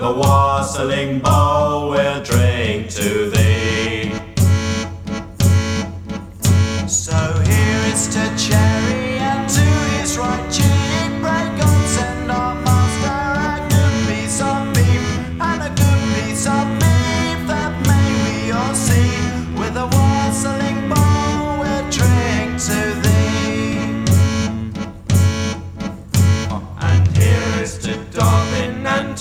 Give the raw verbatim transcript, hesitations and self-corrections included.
with a wassailing bow we'll drink to thee. So here is to